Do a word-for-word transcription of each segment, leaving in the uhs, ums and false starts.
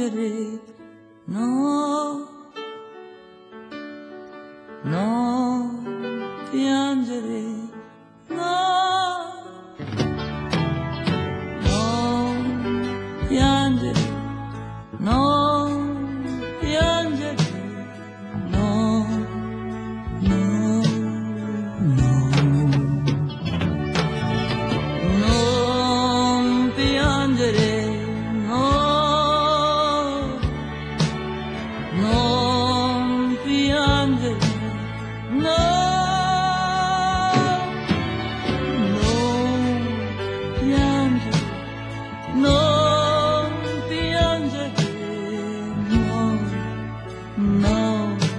piangere, no, no, piangere, no, no, piangere, no, piangere, no, no, no, non piangere. Non piangere, no, non piangere, non piangere, no, no, no.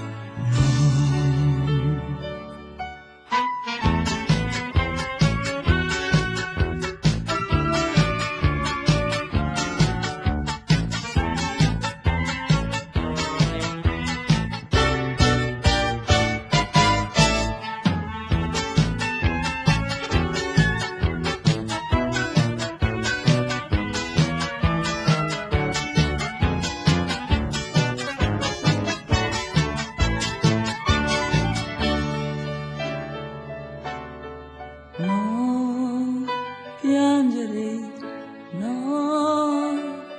Non piangere, no,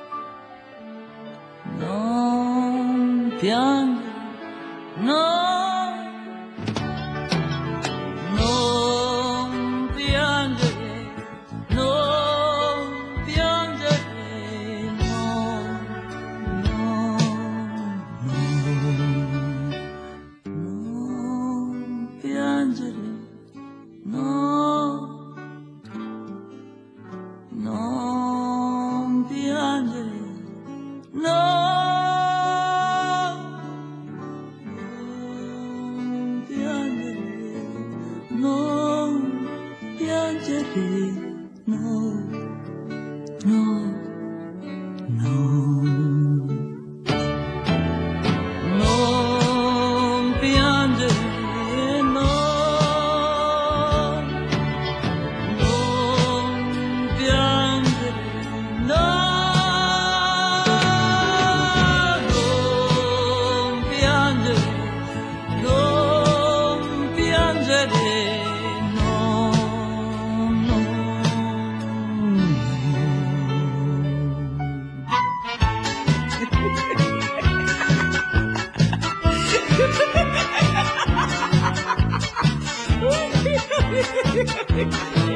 non piangere, no, non piangere, non piangere, no, no, no, non piangere. No, non piangere, no, non piangere, non piangere, no, no, no, non piangere. Ha ha ha ha!